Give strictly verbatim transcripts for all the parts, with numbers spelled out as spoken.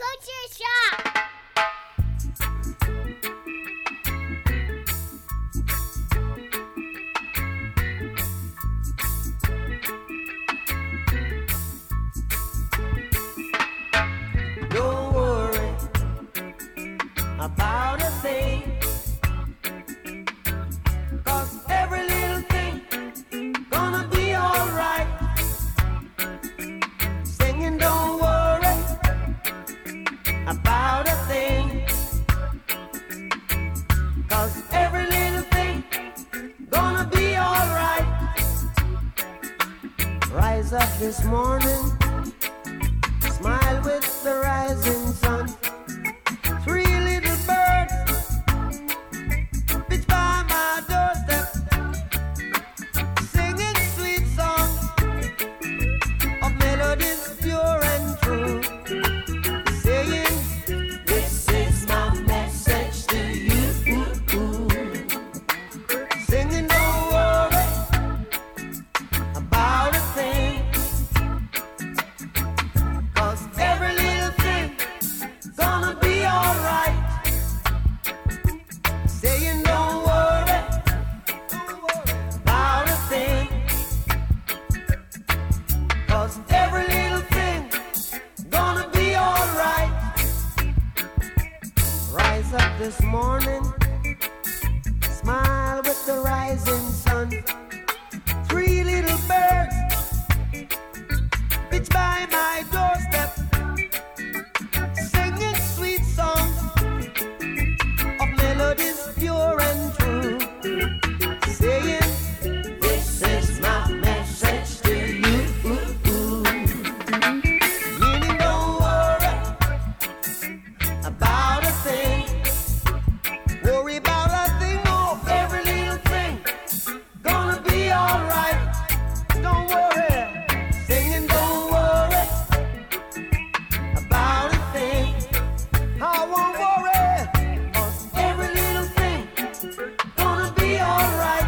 Culture Shock. Don't worry about a thing, 'cause every little thing gonna be alright. Singing, don't worry about a thing, 'cause every little thing gonna be alright. Rise up this morning, smile with the rising sun. Three little birds pitch by my doorstep, singing sweet songs of melodies pure and true, saying, this is my message to you. Singing, don't worry about a thing, 'cause every little thing gonna be alright. Saying, don't worry about a thing, 'cause every little thing gonna be alright. Rise up this morning, smile with the rising sun. Three little birds pitch by my doorstep, singing sweet songs of melodies pure and true, saying, this is my message to you. Meaning, don't worry about a thing, worry about a thing, no, every little thing gonna be alright. Don't worry, singing, don't worry about a thing. I won't worry, 'cause every little thing gonna be alright.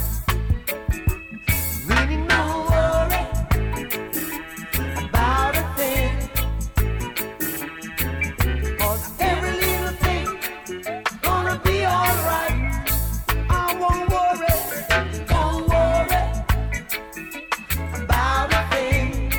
Meaning, don't worry about a thing, 'cause every little thing gonna be alright. I won't worry, don't worry about a thing.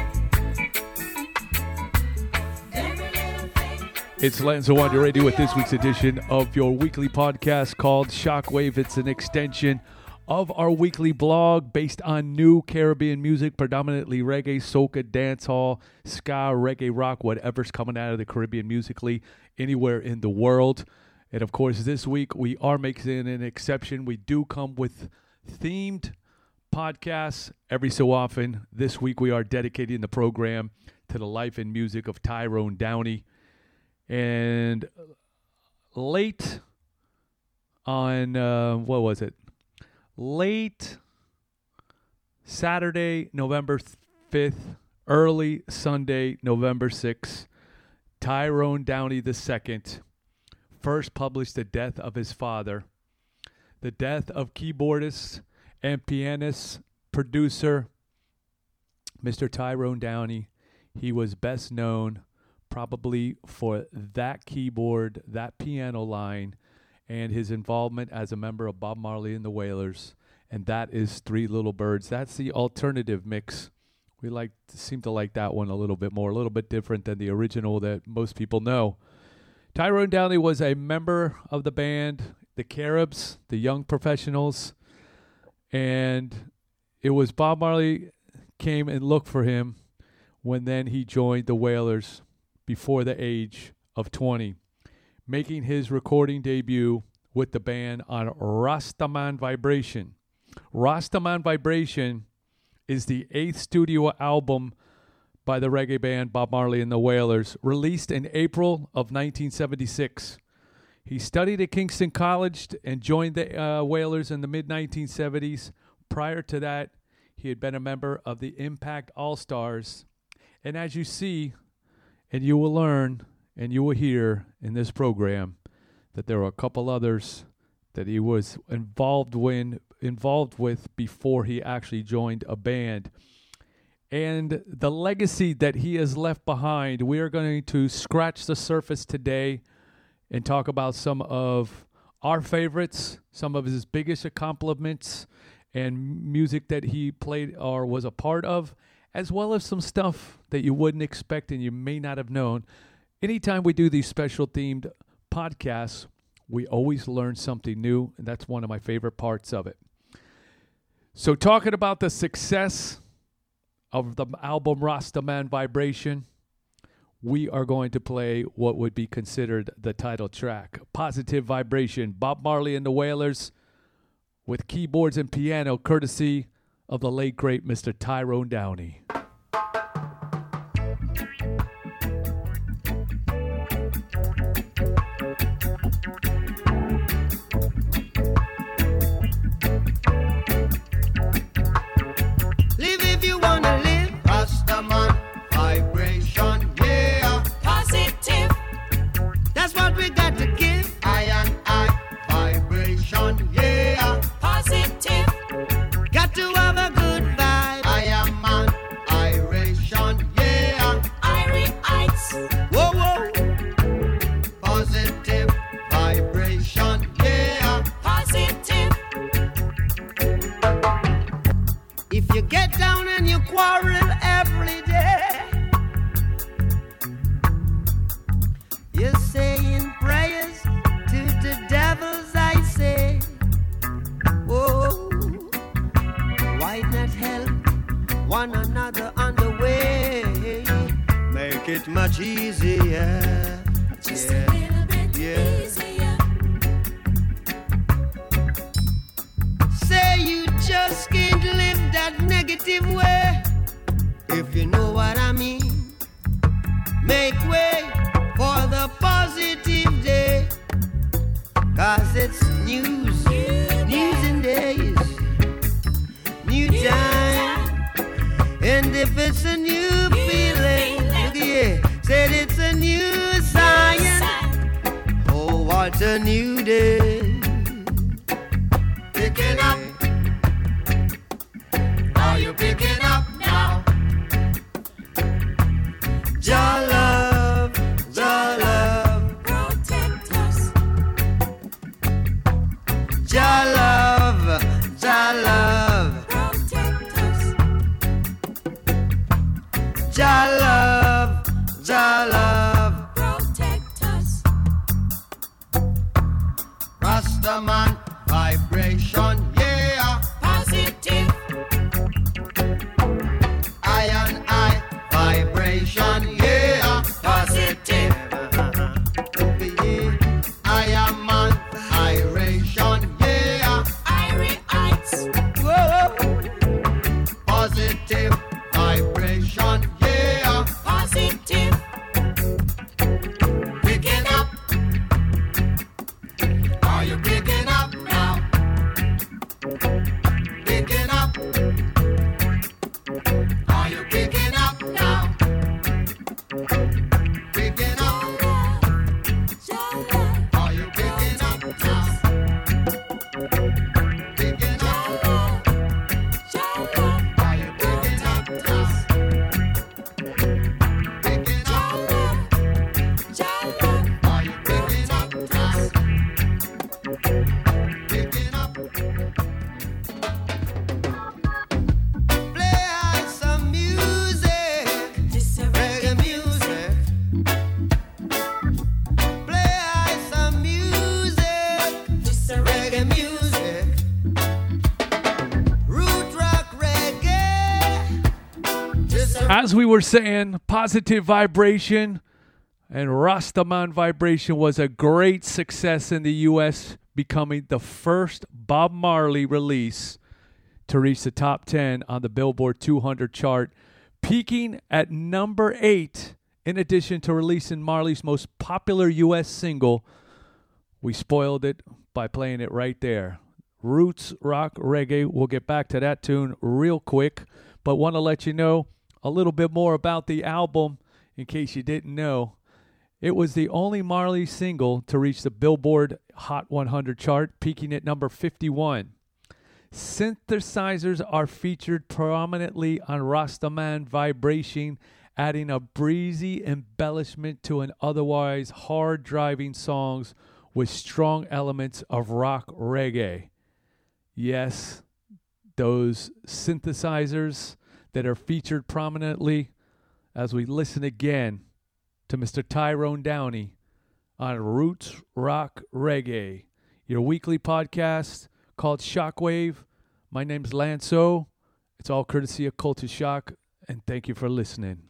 Every little thing. It's Lanza Wander Radio with this week's edition of your weekly podcast called Shockwave. It's an extension of our weekly blog based on new Caribbean music, predominantly reggae, soca, dancehall, ska, reggae, rock, whatever's coming out of the Caribbean musically anywhere in the world. And of course, this week we are making an exception. We do come with themed podcasts every so often. This week we are dedicating the program to the life and music of Tyrone Downie. And late on, uh, what was it? Late Saturday, November fifth, early Sunday, November sixth, Tyrone Downie the second first published the death of his father, the death of keyboardist and pianist, producer, Mister Tyrone Downie. He was best known probably for that keyboard, that piano line, and his involvement as a member of Bob Marley and the Wailers, and that is Three Little Birds. That's the alternative mix. We like seem to like that one a little bit more, a little bit different than the original that most people know. Tyrone Downie was a member of the band, the Caribs, the Young Professionals, and it was Bob Marley came and looked for him when then he joined the Wailers before the age of twenty, making his recording debut with the band on Rastaman Vibration. Rastaman Vibration is the eighth studio album by the reggae band Bob Marley and the Wailers, released in April of nineteen seventy-six. He studied at Kingston College and joined the uh, Wailers in the mid nineteen seventies. Prior to that, he had been a member of the Impact All-Stars. And as you see, and you will learn, and you will hear in this program, that there were a couple others that he was involved when involved with before he actually joined a band. and the legacy that he has left behind. We are going to scratch the surface today and talk about some of our favorites, some of his biggest accomplishments, and music that he played or was a part of, as well as some stuff that you wouldn't expect and you may not have known. Anytime we do these special themed podcasts, we always learn something new, and that's one of my favorite parts of it. So talking about the success of the album Rastaman Vibration, we are going to play what would be considered the title track, Positive Vibration, Bob Marley and the Wailers, with keyboards and piano courtesy of the late, great Mister Tyrone Downie. Live if you wanna live, Rastaman vibration, yeah. Positive, that's what we got to give. I and I vibration, yeah. Positive, got to have a good vibe. I am an iration, yeah. Irites, whoa whoa. Positive vibration, yeah. Positive. If you get down and you quarrel every day, you're saying prayers to the devils, I say. Oh, why not help one another on the way? Make it much easier. Just Yeah. a little bit Yeah. easier. Say you just can't live that negative way. If you know what I mean, make way for the positive day. Cause it's news, news and days, new time. And if it's a new feeling, look here, said it's a new science. Oh, what a new day. Picking up. Are you picking up now? Jah love, Jah love, Protect us. Jah love, Jah love, Protect us. Jah love, Jah love. Protect us. Rastaman vibration, yeah. Positive. I and I vibration, yeah. Positive. I am an iration, yeah. Irites. Whoa. Positive vibration, yeah. Positive. Picking up. Are you picking up now? Picking up. Are you picking up now? Picking up. Are you picking up now? Picking up. Are you picking up now? Picking up. Are you picking up now? Picking up. Play out some music, reggae music. Play out some music, reggae music. Root rock reggae. Just a As we were saying, Positive Vibration and Rastaman Vibration was a great success in the U S, becoming the first Bob Marley release to reach the top ten on the Billboard two hundred chart, peaking at number eight. In addition to releasing Marley's most popular U S single, we spoiled it by playing it right there. Roots rock reggae. We'll get back to that tune real quick, but want to let you know a little bit more about the album in case you didn't know. It was the only Marley single to reach the Billboard Hot one hundred chart, peaking at number fifty-one. Synthesizers are featured prominently on Rastaman Vibration, adding a breezy embellishment to an otherwise hard-driving songs with strong elements of rock reggae. Yes, those synthesizers that are featured prominently as we listen again to Mister Tyrone Downey on Roots Rock Reggae, your weekly podcast called Shockwave. My name's Lanso. It's all courtesy of Culture Shock, and thank you for listening.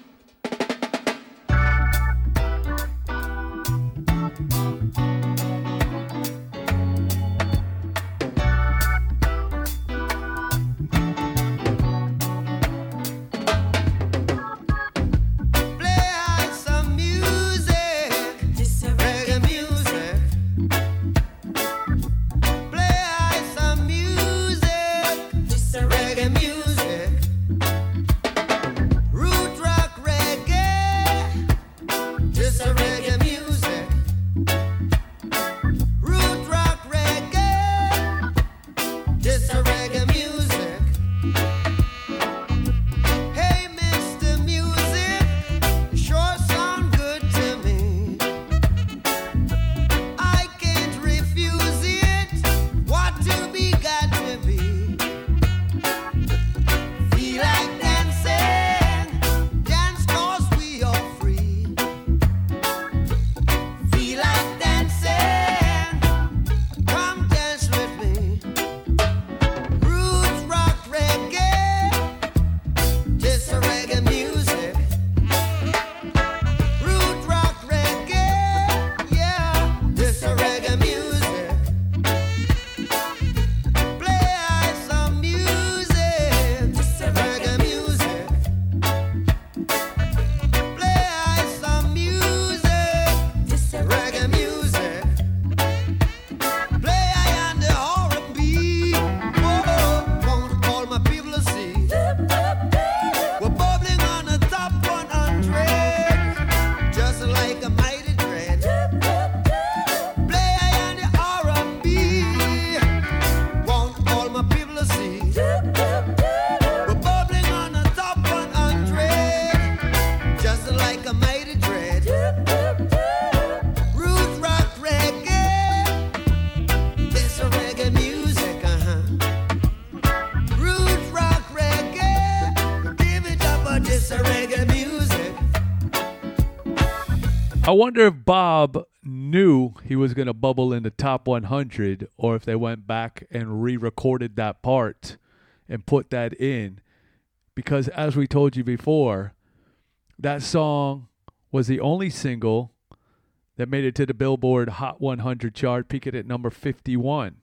I wonder if Bob knew he was going to bubble in the top one hundred, or if they went back and re-recorded that part and put that in. Because as we told you before, that song was the only single that made it to the Billboard Hot one hundred chart, peaking at number fifty-one.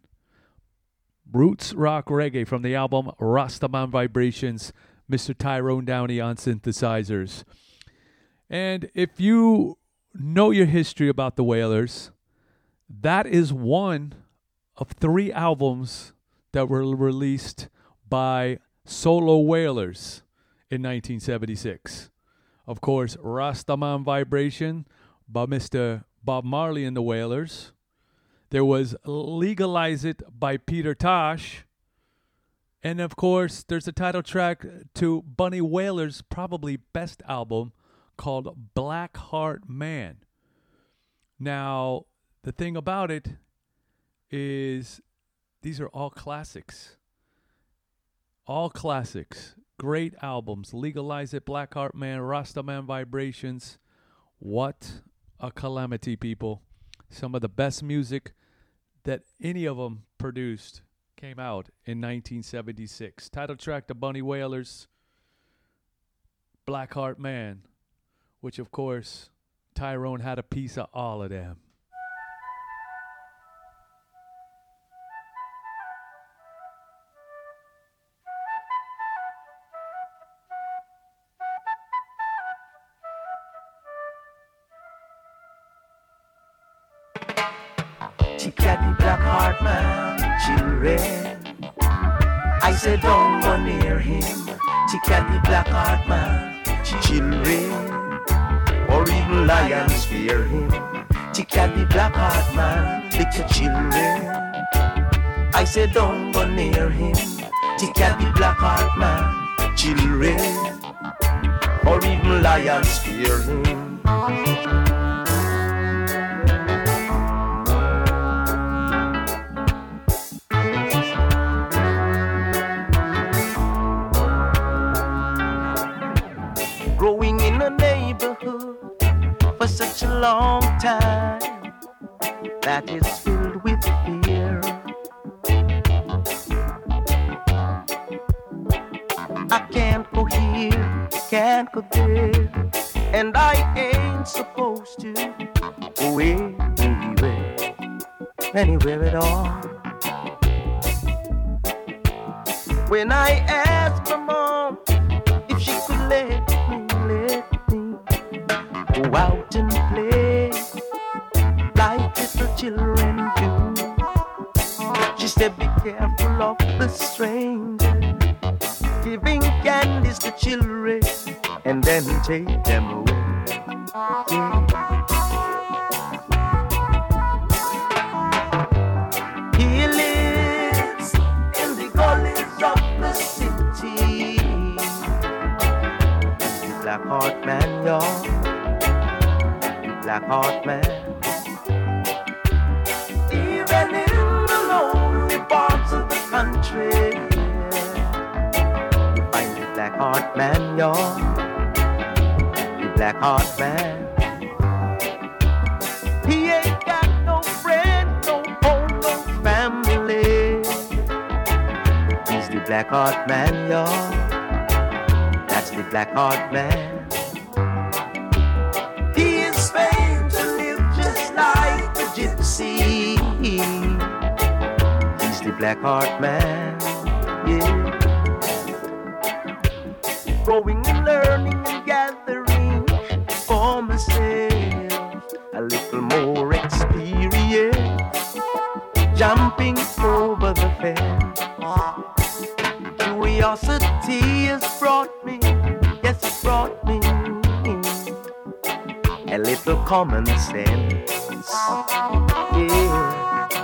Roots Rock Reggae from the album Rastaman Vibrations, Mister Tyrone Downey on synthesizers. And if you know your history about the Wailers, that is one of three albums that were released by solo Wailers in nineteen seventy-six. Of course, Rastaman Vibration by Mister Bob Marley and the Wailers. There was Legalize It by Peter Tosh. And of course, there's a title track to Bunny Wailer's probably best album called Black Heart Man. Now, the thing about it is these are all classics. All classics. Great albums. Legalize It, Black Heart Man, Rastaman Vibrations. What a calamity, people. Some of the best music that any of them produced came out in nineteen seventy-six. Title track to Bunny Wailers, Black Heart Man, which of course Tyrone had a piece of all of them. She got the black heart man, children. I said don't go near him. She got the black heart man, children. Or even lions fear him. She got the black heart man, little children. I said don't go near him. He can be black heart man, children, or even lions fear him. Growing in a neighborhood for such a long time that is filled with fear. I can't go here, can't go there, and I ain't supposed to go anywhere, anywhere at all. When I asked my mom if she could let me, let me go out and play like little children do, she said, be careful of the stranger, giving candies to children and then take them away. Yeah. He lives in the gullies of the city. The black heart man, y'all. The black heart man. Even in the lonely parts of the country, black heart man, y'all, the black heart man. He ain't got no friend, no home, no family. He's the black heart man, y'all. That's the black heart man. He is famed to live just like a gypsy. He's the black heart man, yeah. Growing and learning and gathering for myself a little more experience, jumping over the fence. Curiosity has brought me, yes, it brought me a little common sense, yeah.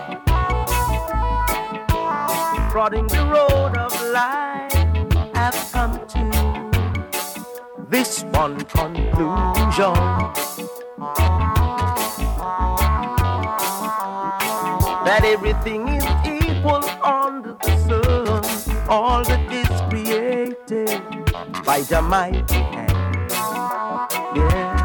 Prodding the road of life, I've come to this one conclusion, that everything is equal under the sun, all that is created by the mighty hand, yeah.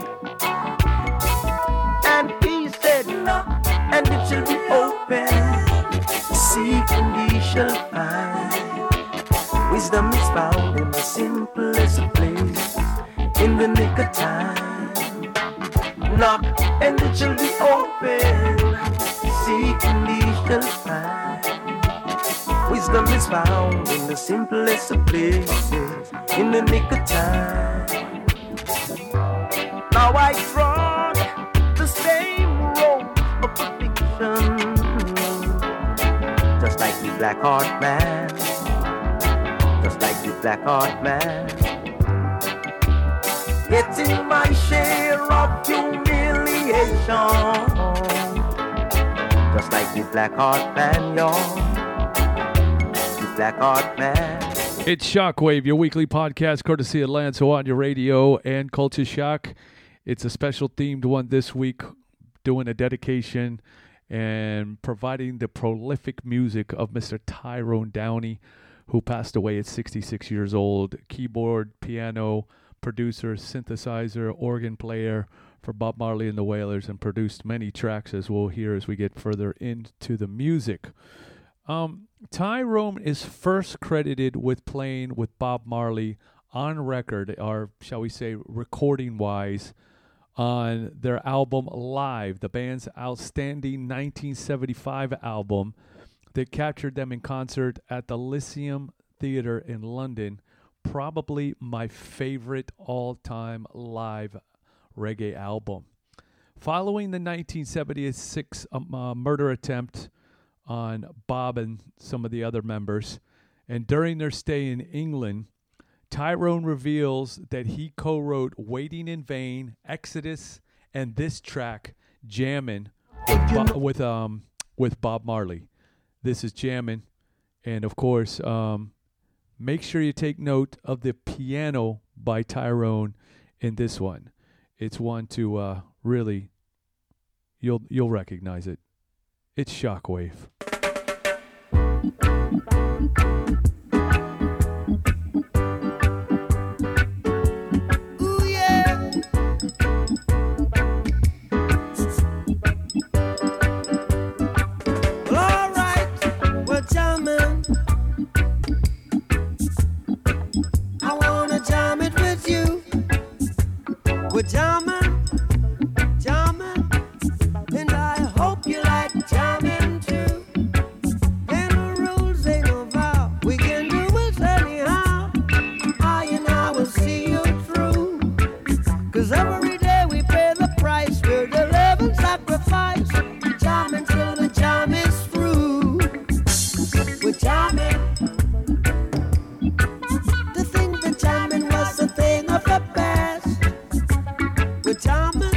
And he said, knock, and it shall be open, seek and ye shall find. Wisdom is found in the simplest place, in the nick of time. Knock and it shall be open, seek and ye shall find. Wisdom is found in the simplest of places, in the nick of time. Now I trod the same road of affliction, just like the black heart man, just like the black heart man, getting my share of humiliation, just like the black heart man, y'all, the black heart man. It's Shockwave, your weekly podcast courtesy of Lance on your radio and Culture Shock. It's a special themed one this week, doing a dedication and providing the prolific music of Mister Tyrone Downie, who passed away at sixty-six years old. Keyboard, piano, producer, synthesizer, organ player for Bob Marley and the Wailers, and produced many tracks, as we'll hear as we get further into the music. Um, Tyrone is first credited with playing with Bob Marley on record, or shall we say recording-wise, on their album Live, the band's outstanding nineteen seventy-five album that captured them in concert at the Lyceum Theatre in London. Probably my favorite all-time live reggae album. Following the nineteen seventy-six um, uh, murder attempt on Bob and some of the other members, and during their stay in England, Tyrone reveals that he co-wrote Waiting in Vain, Exodus, and this track, Jammin', with, Bo- with, um, with Bob Marley. This is Jammin'. And of course, um, make sure you take note of the piano by Tyrone in this one. It's one to uh, really, you'll you'll recognize it. It's Shockwave. Ooh, yeah. Well, all right, we're jamming. I wanna jam it with you. We're jamming, jamming, and I hope you like jamming too. And the rules ain't no vow, we can do it anyhow. I and I will see you through. Cause every day we pay the price, we're the living sacrifice. Jamming till the jam is through. We're jamming. To think that jamming was a thing of the past. We're jamming,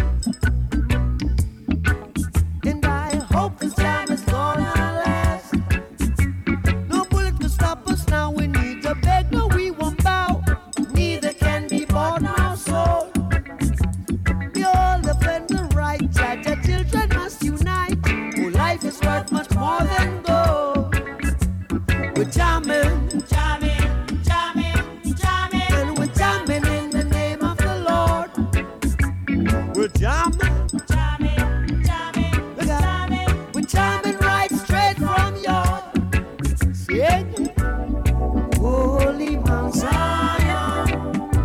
and I hope this jam is gonna last. No bullet can stop us now. We need to beg, no, we won't bow. Neither can be bought nor sold. We all defend the right. Judge, our children must unite. Oh, life is worth much more than gold. We're jamming, jamming, jamming, jamming, and we're jamming in the name of the Lord. We're jamming, jamming, jamming, jamming. We're jamming right straight from your sing. Holy Mount Zion,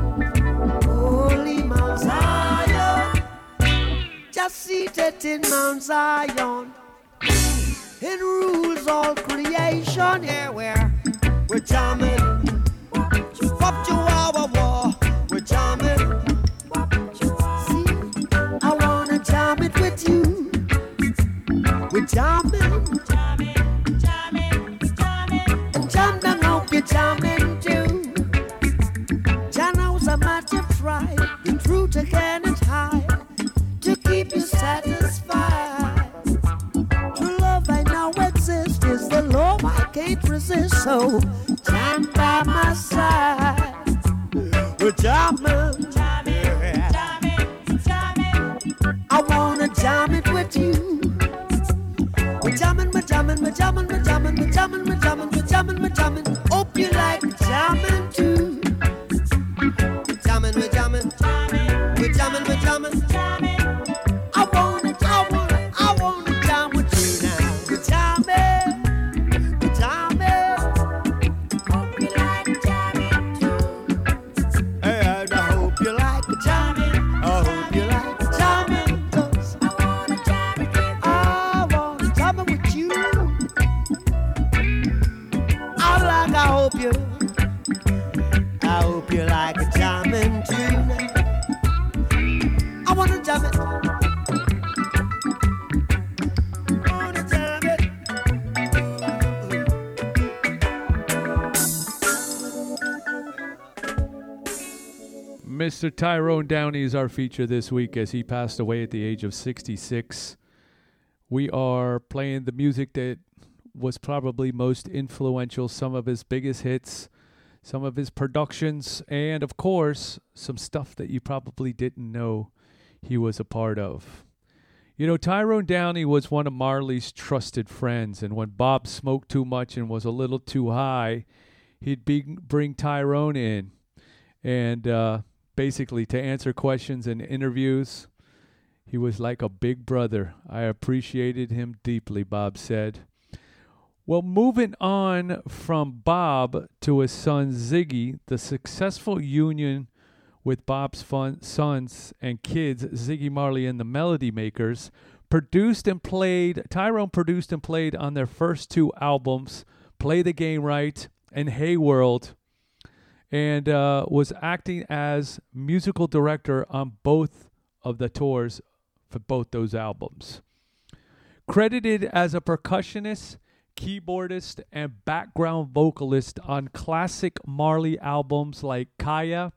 Holy Mount Zion, just seated in Mount Zion, it rules all creation. Here we're we're jamming, up to our war. We're jamming. I wanna jam it with you. We're jamming, jamming, jamming, jamming. And jam down, hope you're jamming too. Jano's a match of try, the truth again is high, to keep you satisfied. True love I know exists, is the love I can't resist. So jam by my side. We're jamming, jamming, jamming, jamming. I wanna jam it with you. We're jamming, we're jamming, we're jamming, we're jamming, we're jamming, we're jamming, we're jamming, we're jamming. Hope you like jamming too. We're jamming, we're jamming, we're jamming, we're jamming. I wanna, I wanna, I wanna jam with you now. We're jamming, we're jamming. Hope you like jamming too. And I hope you like jamming. I hope you like jamming. 'Cause I wanna jam it with you. I wanna jam it with you. I like, I hope you, I hope you like jamming too. I wanna jam it. I wanna jam it. Mister Tyrone Downey is our feature this week as he passed away at the age of sixty-six. We are playing the music that was probably most influential, some of his biggest hits, some of his productions, and of course, some stuff that you probably didn't know he was a part of. You know, Tyrone Downey was one of Marley's trusted friends, and when Bob smoked too much and was a little too high, he'd be, bring Tyrone in and uh, basically to answer questions and interviews. He was like a big brother. I appreciated him deeply, Bob said. Well, moving on from Bob to his son Ziggy, the successful union with Bob's fun, sons and kids, Ziggy Marley and the Melody Makers, produced and played, Tyrone produced and played on their first two albums, Play the Game Right and Hey World, and uh, was acting as musical director on both of the tours for both those albums. Credited as a percussionist, keyboardist, and background vocalist on classic Marley albums like Kaya,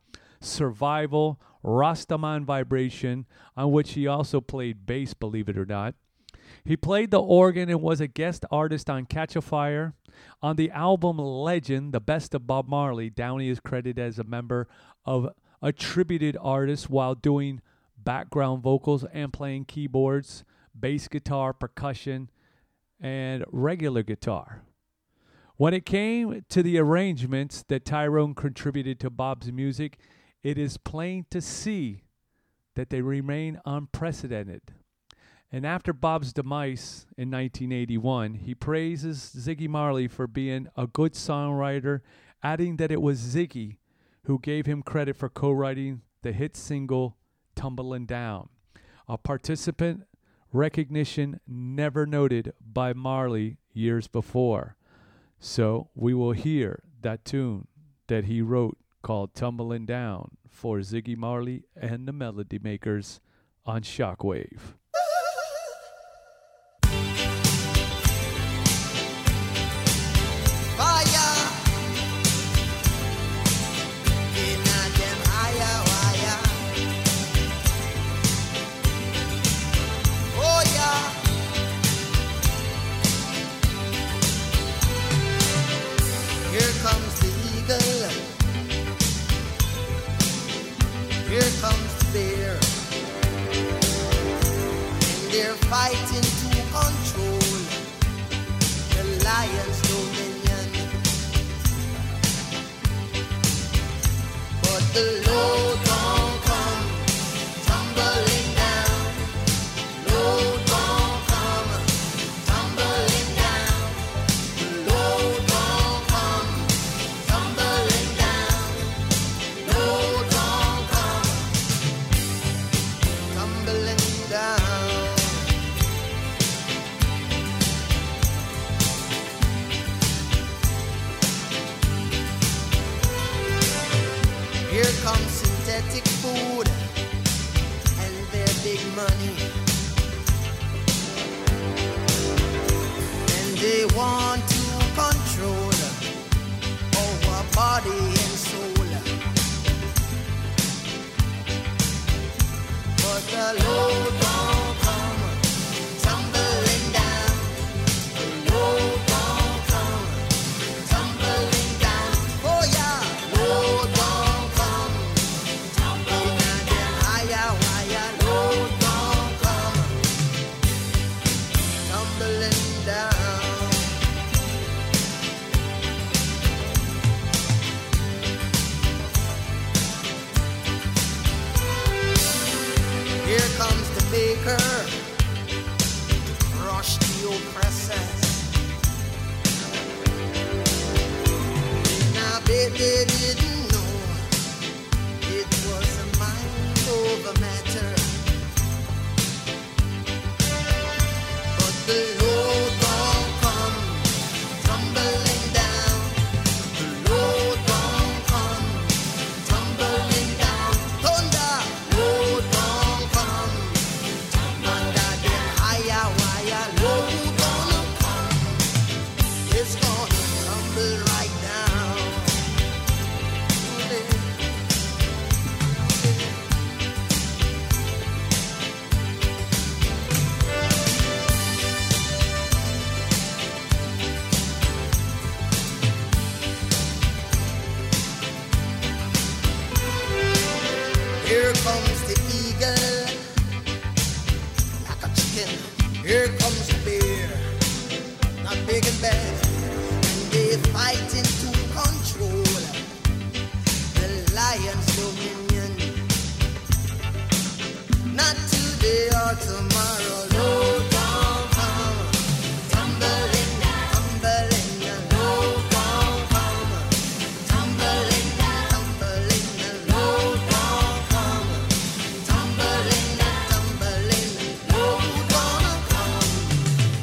Survival, Rastaman Vibration, on which he also played bass, believe it or not. He played the organ and was a guest artist on Catch a Fire. On the album Legend, The Best of Bob Marley, Downey is credited as a member of attributed artists while doing background vocals and playing keyboards, bass guitar, percussion, and regular guitar. When it came to the arrangements that Tyrone contributed to Bob's music, it is plain to see that they remain unprecedented. And after Bob's demise in nineteen eighty-one, he praises Ziggy Marley for being a good songwriter, adding that it was Ziggy who gave him credit for co-writing the hit single Tumbling Down, a participant recognition never noted by Marley years before. So we will hear that tune that he wrote called Tumbling Down for Ziggy Marley and the Melody Makers on Shockwave. Here comes the bear, and they're fighting to control the lion's dominion. But the load won't come tumbling down. Load won't come tumbling down. The load won't come tumbling down. Load won't come tumbling down. Here comes synthetic food and their big money, and they want to control our body and soul. But the load won't come tumbling down. The load won't come tumbling down. Oh yeah, load won't come tumbling down. Higher, higher, load won't come tumbling down. Here comes the baker, rush the oppressors. Now baby didn't know it was a mind over matter. But the load won't come tumbling down. The load won't come tumbling down. Thunder, load won't come under the higher wire. Load gonna come. It's gonna tumble right down. Here comes the eagle, like a chicken. Here comes the bear, not big and bad. And they fighting to control the lion's dominion. Not today or tomorrow. Load won't come tumbling down, tumbling down. Load won't come tumbling down, tumbling down. Load won't come tumbling down, tumbling down. Load gonna come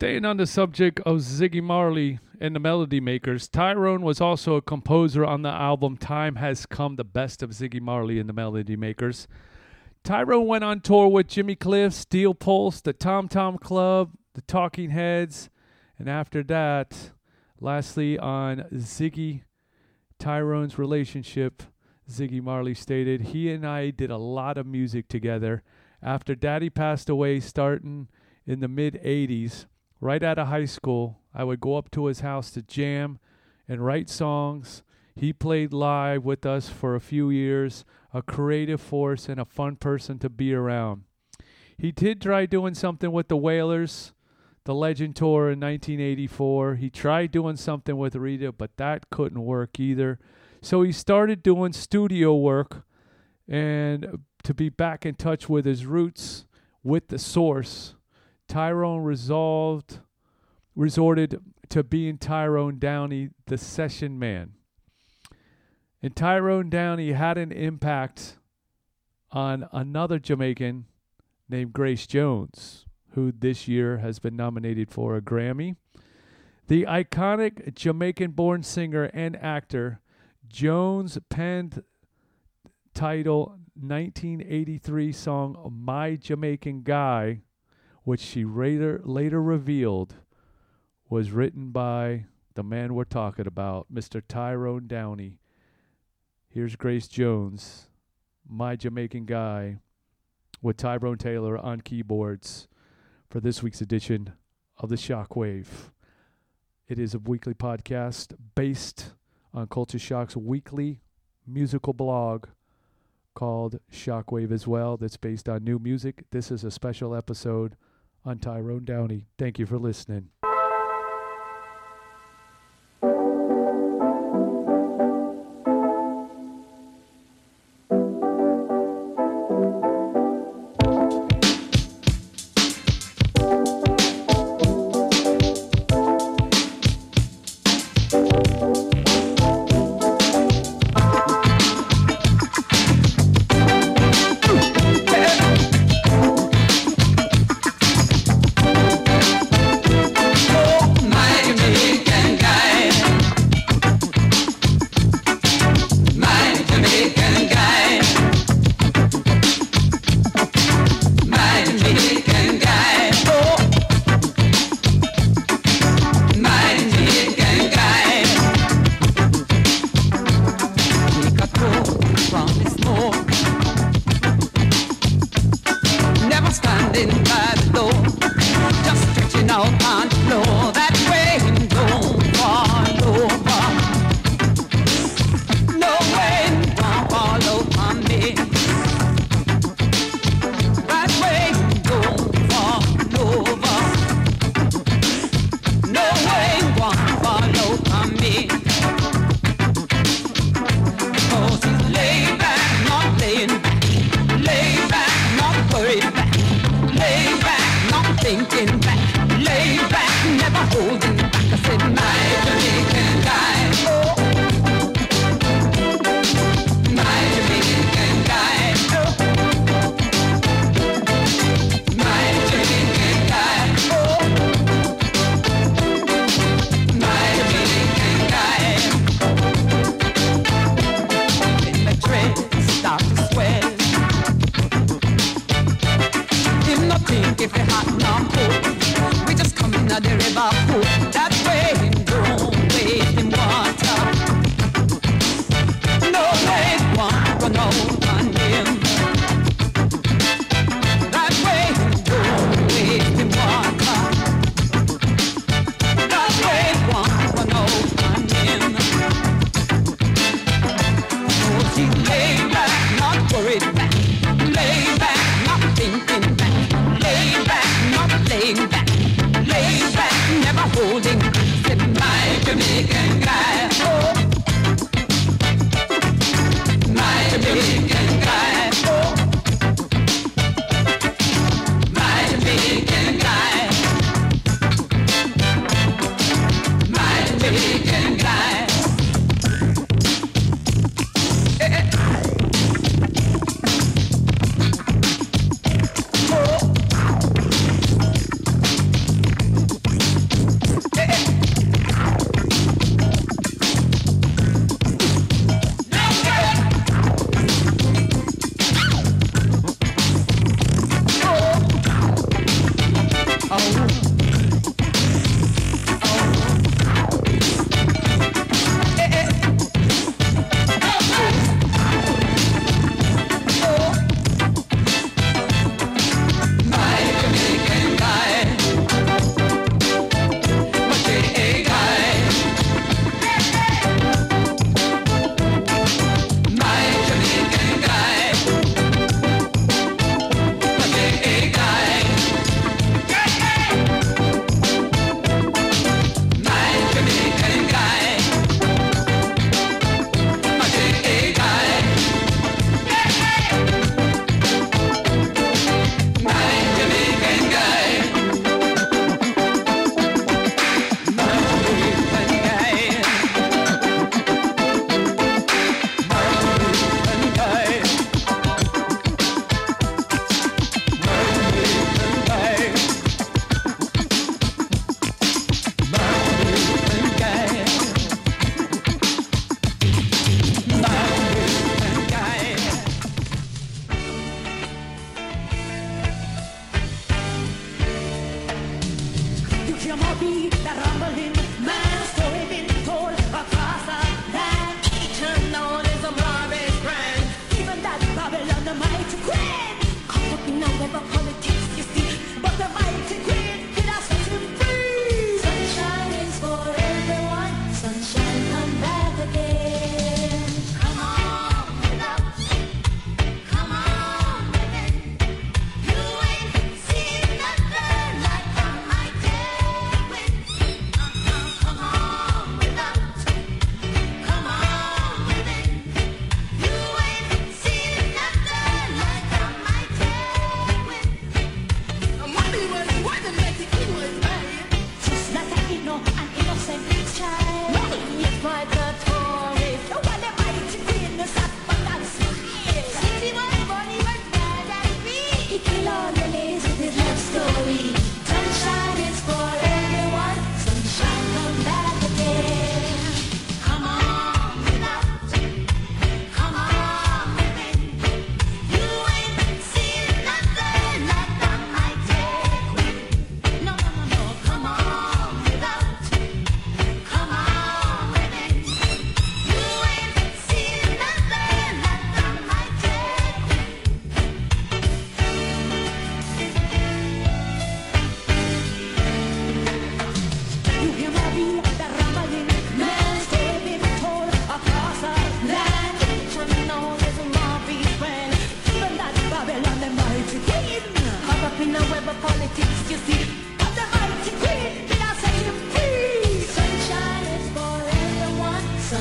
Staying on the subject of Ziggy Marley and the Melody Makers, Tyrone was also a composer on the album Time Has Come, the best of Ziggy Marley and the Melody Makers. Tyrone went on tour with Jimmy Cliff, Steel Pulse, the Tom Tom Club, the Talking Heads, and after that, lastly on Ziggy Tyrone's relationship, Ziggy Marley stated, he and I did a lot of music together. After Daddy passed away starting in the mid-eighties, right out of high school, I would go up to his house to jam and write songs. He played live with us for a few years, a creative force and a fun person to be around. He did try doing something with the Wailers, the Legend Tour in nineteen eighty-four. He tried doing something with Rita, but that couldn't work either. So he started doing studio work and to be back in touch with his roots, with the source. Tyrone resolved, resorted to being Tyrone Downey, the session man. And Tyrone Downey had an impact on another Jamaican named Grace Jones, who this year has been nominated for a Grammy. The iconic Jamaican-born singer and actor, Jones penned title nineteen eighty-three song My Jamaican Guy, which she later, later revealed was written by the man we're talking about, Mister Tyrone Downey. Here's Grace Jones, My Jamaican Guy, with Tyrone Taylor on keyboards for this week's edition of The Shockwave. It is a weekly podcast based on Culture Shock's weekly musical blog called Shockwave as well, that's based on new music. This is a special episode on Tyrone Downey. Thank you for listening.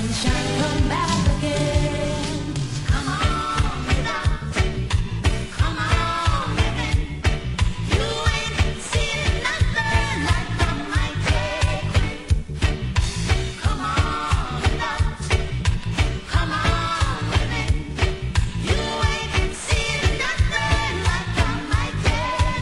sunshine come back again. Come on, living. Come on, living. You ain't seen nothing like the mighty. Come on, living. Come on, living. You ain't seen nothing like the mighty.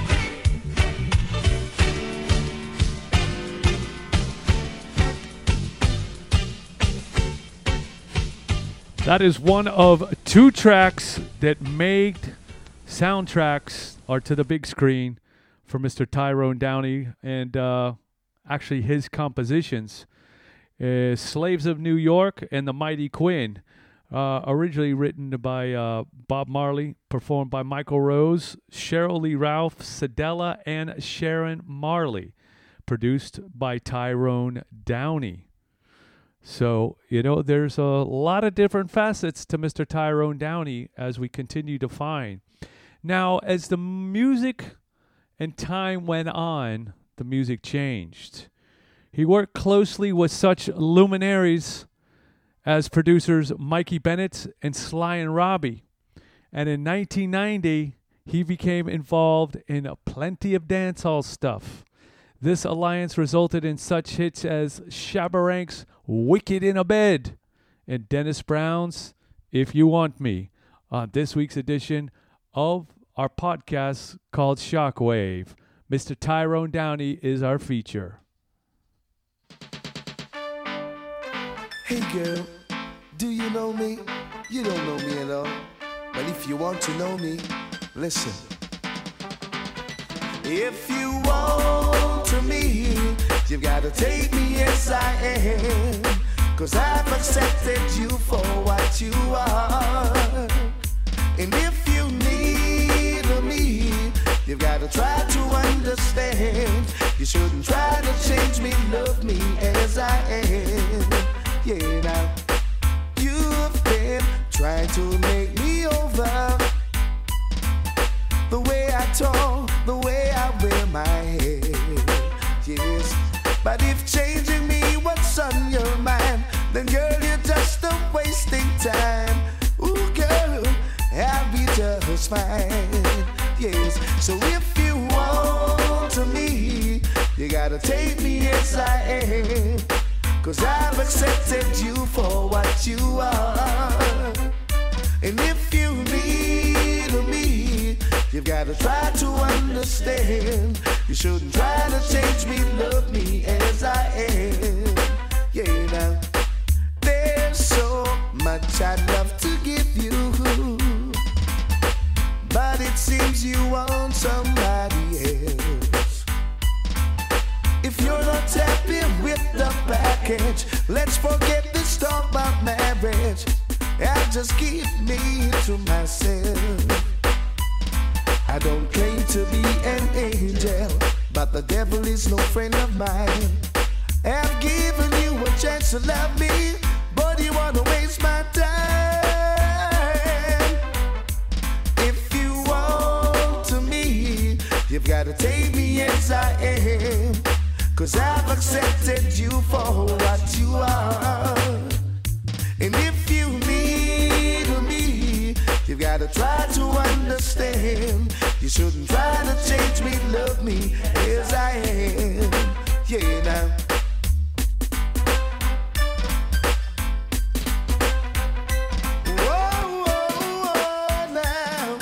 That is one of two tracks that made soundtracks or to the big screen for Mister Tyrone Downey, and uh, actually his compositions. Uh, Slaves of New York and The Mighty Quinn, uh, originally written by uh, Bob Marley, performed by Michael Rose, Cheryl Lee Ralph, Sedella, and Sharon Marley, produced by Tyrone Downey. So, you know, there's a lot of different facets to Mister Tyrone Downey as we continue to find. Now, as the music and time went on, the music changed. He worked closely with such luminaries as producers Mikey Bennett and Sly and Robbie. And in nineteen ninety, he became involved in plenty of dancehall stuff. This alliance resulted in such hits as Shabba Ranks' Wicked in a Bed and Dennis Brown's If You Want Me on this week's edition of our podcast called Shockwave. Mister Tyrone Downey is our feature. Hey girl, do you know me? You don't know me at all. But if you want to know me, listen. If you want to me, you've got to take me as I am. Cause I've accepted you for what you are. And if you need me, you've got to try to understand. You shouldn't try to change me, love me as I am. Yeah, now, you've been trying to make me over. The way I talk, the way I wear my hair, yes. But if changing me what's on your mind, then girl, you're just a wasting time. Ooh, girl, I'll be just fine, yes. So if you want to me, you gotta take me as I am. Cause I've accepted you for what you are. And if you need me, you've got to try to understand. You shouldn't try to change me, love me as I am. Yeah, now, there's so much I'd love to give you, but it seems you want somebody else. If you're not happy with the package, let's forget this talk about marriage. I'll just keep me to myself. I don't claim to be an angel, but the devil is no friend of mine. I've given you a chance to love me, but you wanna waste my time. If you want to me, you've gotta take me as I am. Cause I've accepted you for what you are. And if you need me, you've gotta try to understand. You shouldn't try to change me, love me as I am. Yeah, now. Whoa, whoa, whoa, now.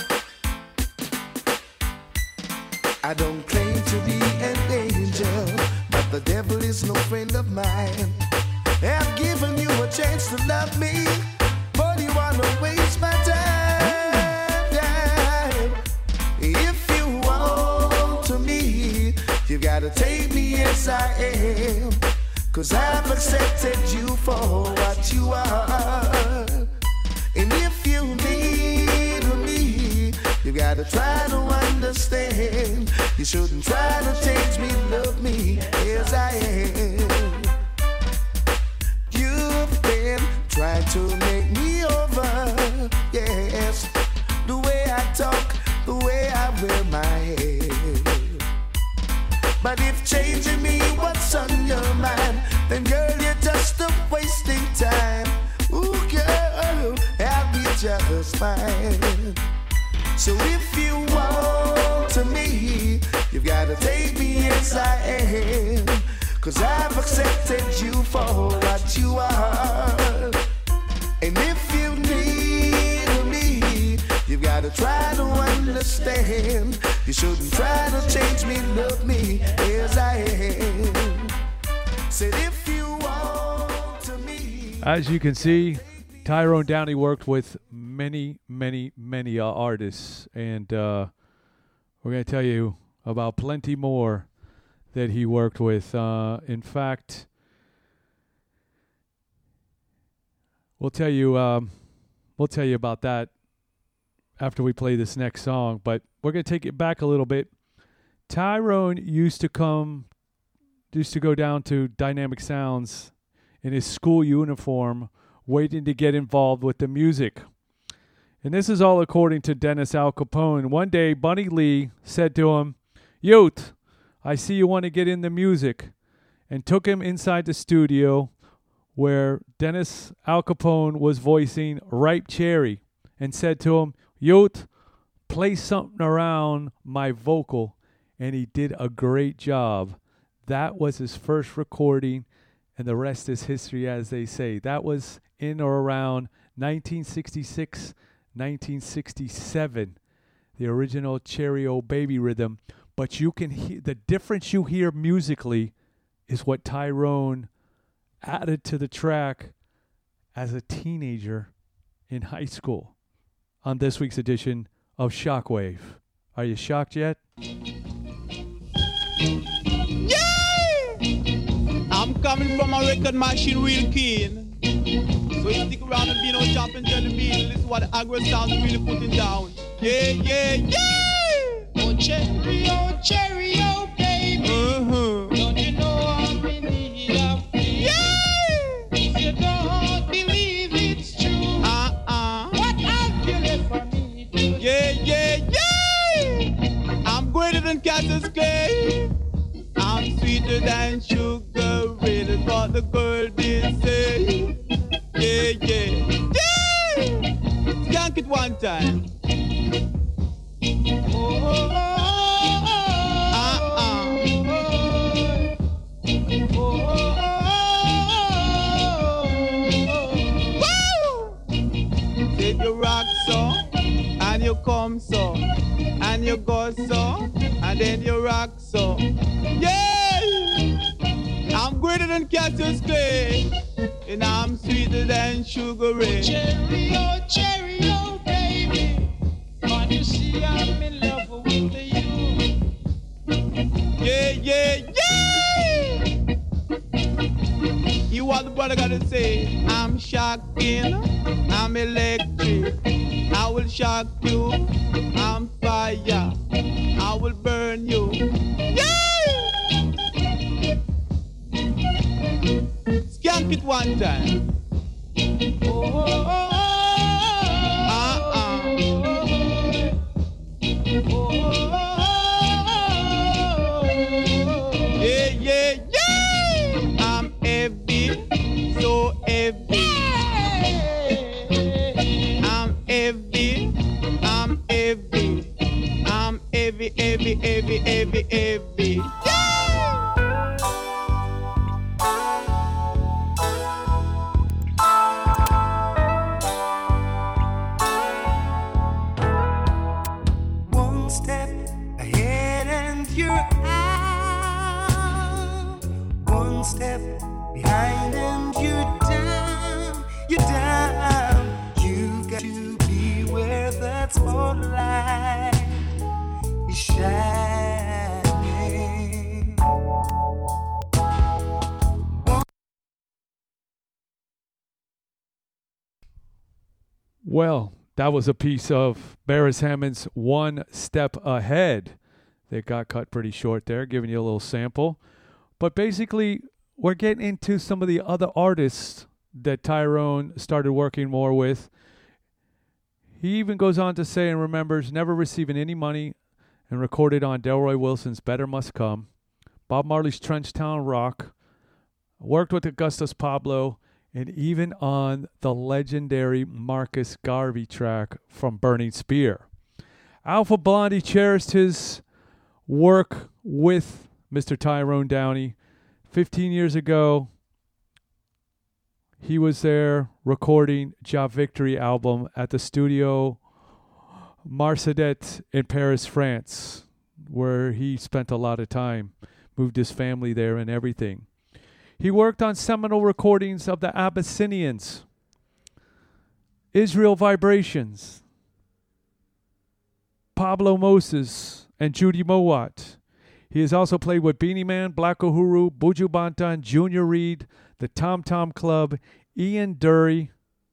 I don't claim to be an angel, but the devil is no friend of mine. I've given you a chance to love me, but you wanna waste my time. If you want to me, you've gotta take me as I am. Cause I've accepted you for what you are. And if you need me, you've gotta try to understand. You shouldn't try to change me, love me as I am. You've been trying to make me over, yes. The way I talk, the way I wear my hair. But if changing me what's on your mind, then girl, you're just a wasting time. find. So if you want to me, you've got to take me as I am. Cause I've accepted you for what you are. And if you need me, you've got to try to understand. You shouldn't try to change me, love me as I am. Said if you want to me. As you can see, Tyrone Downey worked with many, many, many uh, artists, and uh, we're going to tell you about plenty more that he worked with. Uh, in fact, we'll tell you, um, we'll tell you about that after we play this next song. But we're going to take it back a little bit. Tyrone used to come, used to go down to Dynamic Sounds in his school uniform, waiting to get involved with the music. And this is all according to Dennis Al Capone. One day, Bunny Lee said to him, "Youth, I see you want to get in the music," and took him inside the studio where Dennis Al Capone was voicing Ripe Cherry and said to him, "Youth, play something around my vocal." And he did a great job. That was his first recording, and the rest is history, as they say. That was in or around nineteen sixty-six, nineteen sixty-seven, the original Cherry O Baby rhythm. But you can hear the difference you hear musically is what Tyrone added to the track as a teenager in high school on this week's edition of Shockwave. Are you shocked yet? Yeah! I'm coming from a record machine real keen. So you stick around and be no jumping jelly bean. This is what the aggro sounds really putting down. Yeah, yeah, yeah! Oh, cherry, oh, cherry, oh, baby. Uh-huh. Don't you know I'm in need of you? Yeah! If you don't believe it's true, uh-uh. What have you left for me to do? Yeah, yeah, yeah! I'm greater than Cassius Clay. I'm sweeter than sugar, really what the girl did say. Yeah, yeah, yeah! Skank it one time. Oh, oh, oh, oh, uh-uh. Oh, oh, oh, oh, woo! Did you rock so, and you come so, and you go so, and then you rock so. Yeah! I'm greater than Cassius Clay, and I'm sweeter than Sugar Ray. Oh, cherry, oh, cherry, oh, baby. Can't you see I'm in love with you? Yeah, yeah, yeah! You what the brother gotta say? I'm shocking, I'm electric. I will shock you, I'm fire. I will burn you. Yeah! Skank it one time. Oh, oh, oh, oh. Uh-uh. Oh, oh, oh. Yeah, yeah, yeah. I'm heavy, so heavy. I'm heavy, I'm heavy. I'm heavy, heavy, heavy, heavy, heavy. Yeah! One step ahead and you're out. One step behind and you're down. You're down. You've got to be where that spotlight is shining. Well, that was a piece of Beres Hammond's One Step Ahead. They got cut pretty short there, giving you a little sample. But basically, we're getting into some of the other artists that Tyrone started working more with. He even goes on to say and remembers never receiving any money and recorded on Delroy Wilson's Better Must Come, Bob Marley's Trenchtown Rock, worked with Augustus Pablo, and even on the legendary Marcus Garvey track from Burning Spear. Alpha Blondie cherished his work with Mister Tyrone Downie. Fifteen years ago, he was there recording Ja Victory album at the studio Marcedet in Paris, France, where he spent a lot of time, moved his family there and everything. He worked on seminal recordings of the Abyssinians, Israel Vibrations, Pablo Moses, and Judy Mowat. He has also played with Beanie Man, Black Uhuru, Buju Banton, Junior Reed, the Tom Tom Club, Ian Dury,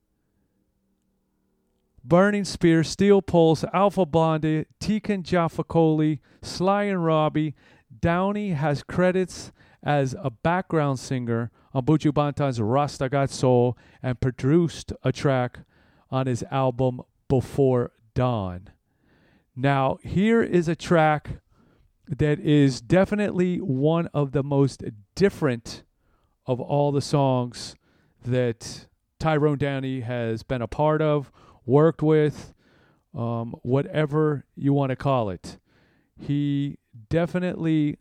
Burning Spear, Steel Pulse, Alpha Blondie, Tiken Jah Fakoly, Sly and Robbie. Downie has credits as a background singer on Buju Banton's Rasta Got Soul and produced a track on his album Before Dawn. Now, here is a track that is definitely one of the most different of all the songs that Tyrone Downie has been a part of, worked with, um, whatever you want to call it. He definitely,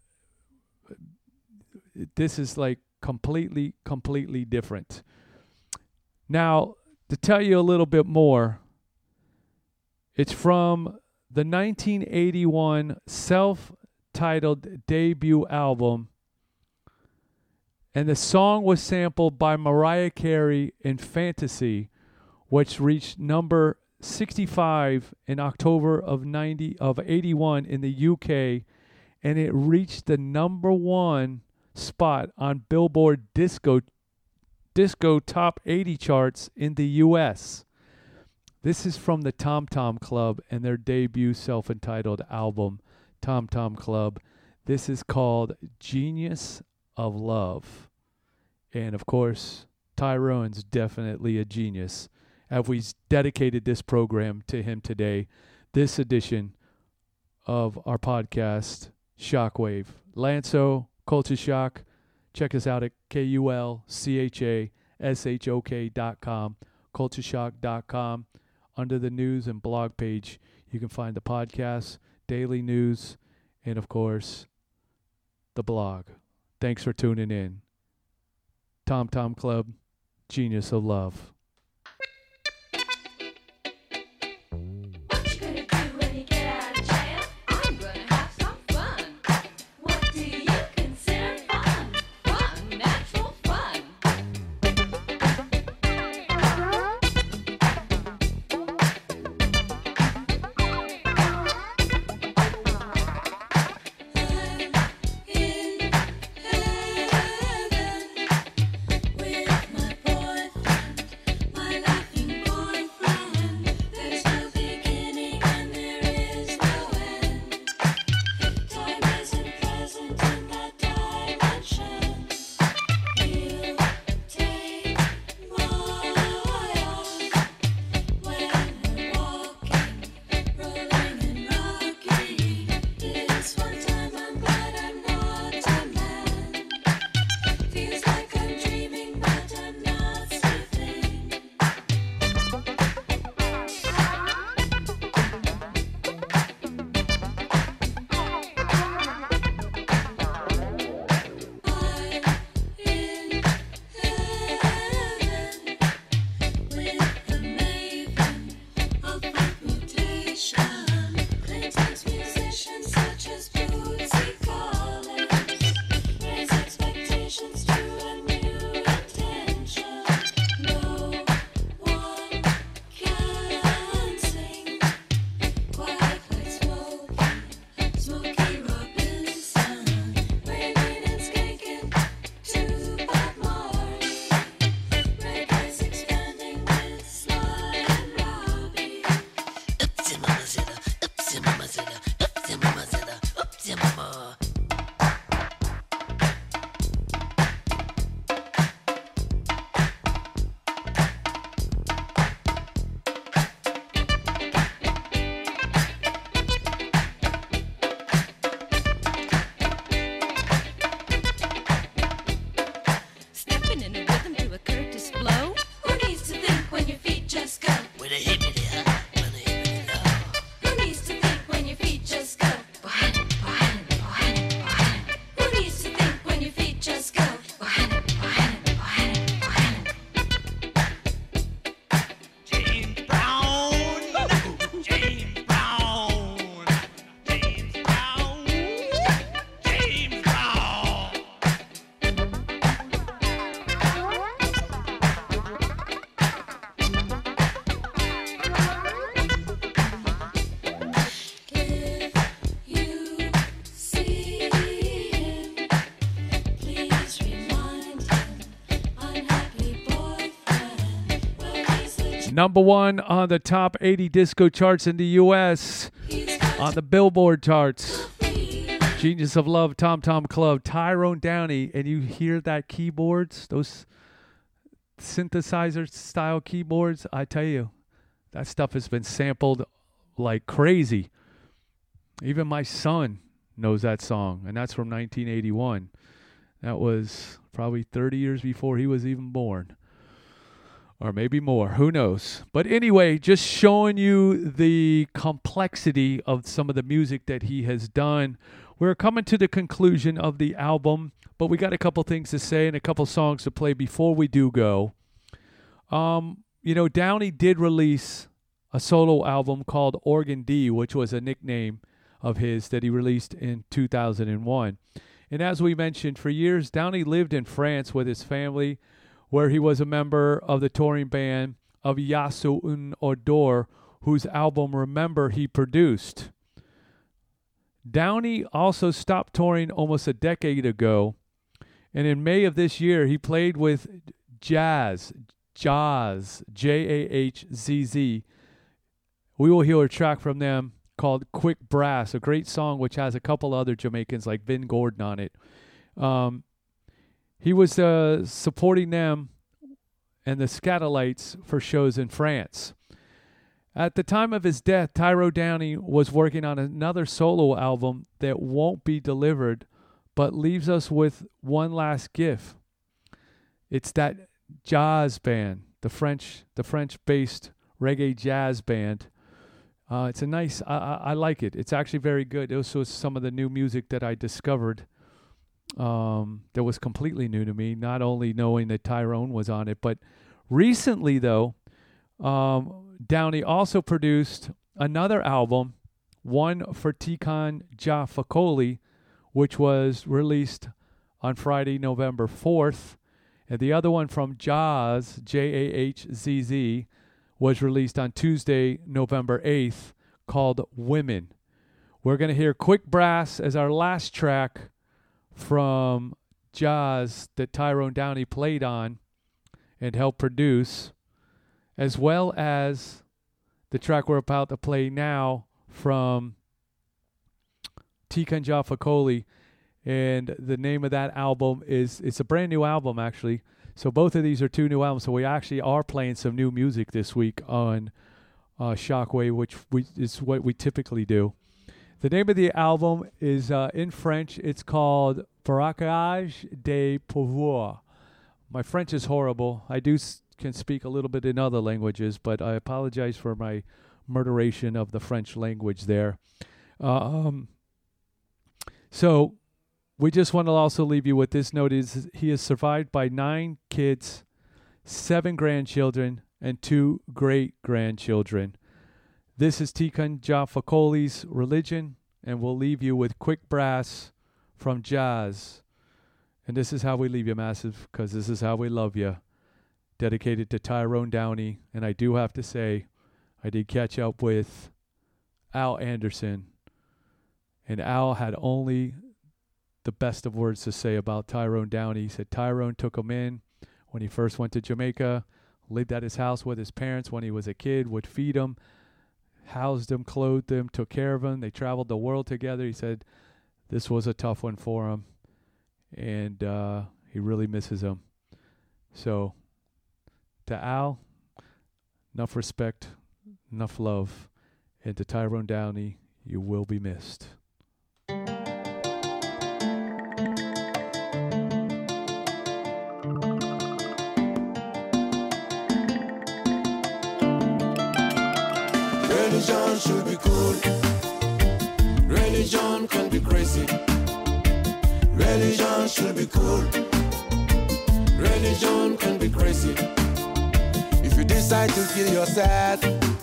this is like completely, completely different. Now, to tell you a little bit more, it's from the nineteen eighty-one self-titled debut album, and the song was sampled by Mariah Carey in Fantasy, which reached number sixty-five in October of ninety of eighty-one in the U K, and it reached the number one spot on Billboard Disco Disco Top eighty charts in the U S. This is from the Tom Tom Club and their debut self-entitled album, Tom Tom Club. This is called Genius of Love. And of course, Tyrone's definitely a genius. As we dedicated this program to him today, this edition of our podcast, Shockwave. Lanso, Culture Shock. Check us out at K U L C H A S H O K dot com, culture shock dot com. Under the news and blog page, you can find the podcast, daily news, and of course, the blog. Thanks for tuning in. Tom Tom Club, Genius of Love. What you gonna do when you get out of jail? I'm gonna have some fun. What do you consider fun? Fun, natural fun. I'm in heaven with my boyfriend. Number one on the top eighty disco charts in the U S, on the Billboard charts. Genius of Love, Tom Tom Club, Tyrone Downie, and you hear that keyboards, those synthesizer style keyboards, I tell you, that stuff has been sampled like crazy. Even my son knows that song, and that's from nineteen eighty-one. That was probably thirty years before he was even born. Or maybe more, who knows. But anyway, just showing you the complexity of some of the music that he has done. We're coming to the conclusion of the album, but we got a couple things to say and a couple songs to play before we do go. Um, you know, Downie did release a solo album called Organ D, which was a nickname of his that he released in two thousand one. And as we mentioned, for years, Downie lived in France with his family, where he was a member of the touring band of Yasu Un Odor, whose album Remember he produced. Downie also stopped touring almost a decade ago, and in May of this year, he played with Jazz, Jazz, J A H Z Z. We will hear a track from them called Quick Brass, a great song which has a couple other Jamaicans like Vin Gordon on it. Um, he was uh, supporting them and the Scatolites for shows in France. At the time of his death, Tyrone Downie was working on another solo album that won't be delivered, but leaves us with one last gift. It's that jazz band, the French, the French-based reggae jazz band. Uh, it's a nice, I, I, I like it. It's actually very good. It was, was some of the new music that I discovered um, that was completely new to me, not only knowing that Tyrone was on it, but recently, though, um, Downie also produced another album, one for Tikan Jah Fakoly, which was released on Friday, November fourth, and the other one from Jazz, J A H Z Z, was released on Tuesday, November eighth, called Women. We're going to hear Quick Brass as our last track from Jazz that Tyrone Downie played on and helped produce, as well as the track we're about to play now from Tikan Jah Fakoly. And the name of that album is, it's a brand new album, actually. So both of these are two new albums. So we actually are playing some new music this week on uh, Shockwave, which we, is what we typically do. The name of the album is uh, in French. It's called Braquage de Pouvoir. My French is horrible. I do s- can speak a little bit in other languages, but I apologize for my murderation of the French language there. Uh, um, so we just want to also leave you with this note. Is he is survived by nine kids, seven grandchildren, and two great-grandchildren. This is Tikan Jah Fakoly's Religion, and we'll leave you with Quick Brass from Jazz. And this is how we leave you, Massive, because this is how we love you. Dedicated to Tyrone Downie. And I do have to say, I did catch up with Al Anderson, and Al had only the best of words to say about Tyrone Downie. He said Tyrone took him in when he first went to Jamaica, lived at his house with his parents when he was a kid, would feed him, housed him, clothed him, took care of him. They traveled the world together. He said this was a tough one for him, and uh, he really misses him. So to Al, enough respect, enough love, and to Tyrone Downie, you will be missed. Religion should be cool. Religion can be crazy. Religion should be cool. Religion can be crazy. If you decide to kill yourself,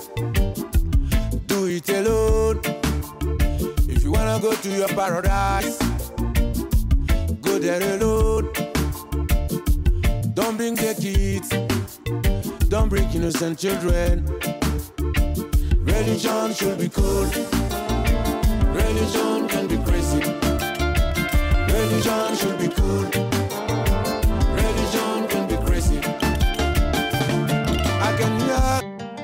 do it alone. If you wanna go to your paradise, go there alone. Don't bring the kids, don't bring innocent children. Religion should be cool. Religion can be crazy. Religion should be cool. Religion can be crazy. I can hear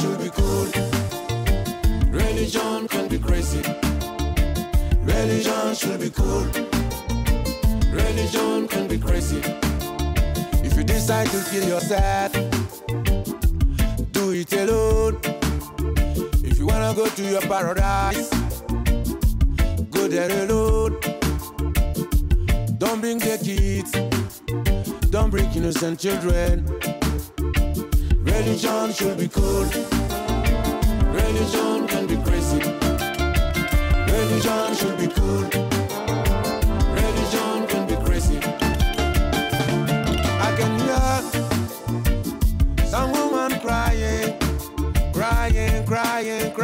should be cool. Religion can be crazy. Religion should be cool. Religion can be crazy. If you decide to kill yourself, do it alone. If you wanna go to your paradise, go there alone. Don't bring the kids, don't bring innocent children. Religion should be cool. Religion can be crazy. Religion should be cool. Religion can be crazy. I can hear some woman crying, crying, crying,